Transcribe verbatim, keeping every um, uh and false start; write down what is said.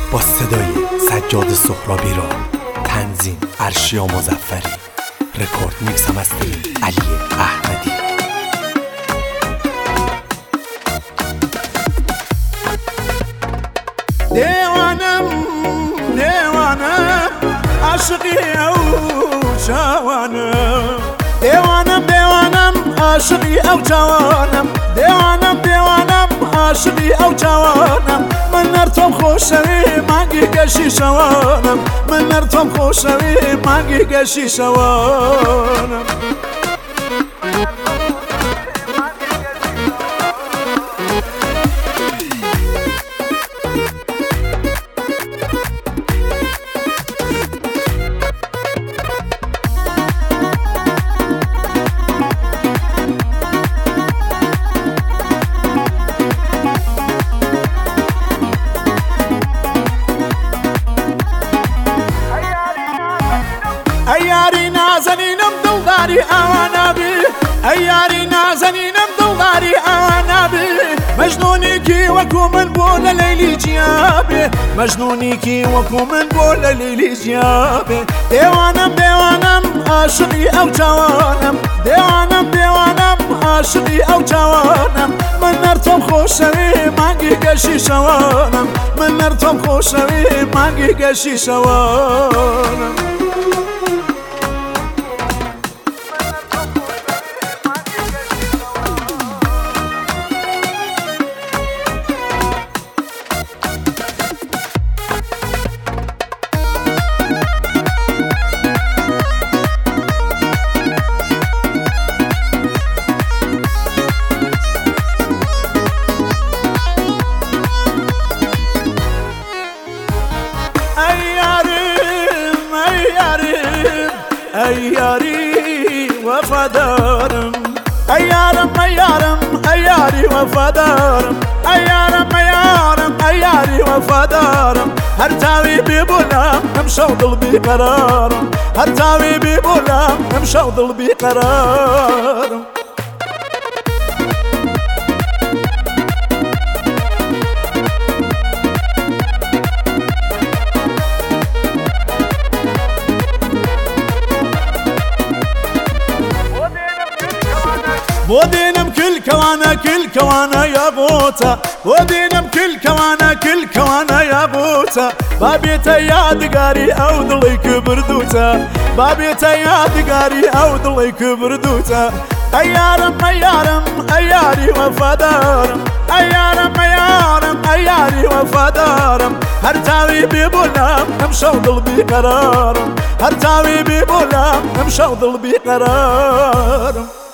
با صدای سجاد سهرابی را تنظیم ارشیا مظفری، رکورد میکس هم از علی احمدی. دیوانم دیوانم عاشقی او جوانم، دیوانم دیوانم عاشقی او جوانم، دیوانم دیوانم عاشقی او جوانم. من نرتم خوشوی مانگی گشی شوانم، من نرتم خوشوی مانگی گشی شوانم. ایاری نازنینم دلداری آوانا بی، ایاری نازنینم دلداری آوانا بی. مجنونی کی وکو من بولا لیلی جیابی، مجنونی کی وکو من بولا لیلی جیابی. دیوانم دیوانم عاشقی او جوانم، دیوانم دیوانم عاشقی او جوانم. من نرتم خوشوی مانگی گشی شوانم، من نرتم خوشوی مانگی گشی شوانم. أياري وفدارم أيارم أيارم أياري وفدارم أيارم أيارم أياري وفدارم. هرتاوي ببولام امشوضل بقرارم، هرتاوي ببولام امشوضل بقرارم. ودينم كل كوانا كل كوانا يا بوتا، ودينم كل كوانا كل كوانا يا بوتا. بابيتا يا دقاري او ضليك بردوتا، بابيتا يا دقاري او ضليك بردوتا. ايارم ايارم اياري وفدارم، ايارم ايارم اياري وفدارم. هرتاوي ببولام امشوضل بقرارم، هرتاوي ببولام امشوضل بقرارم.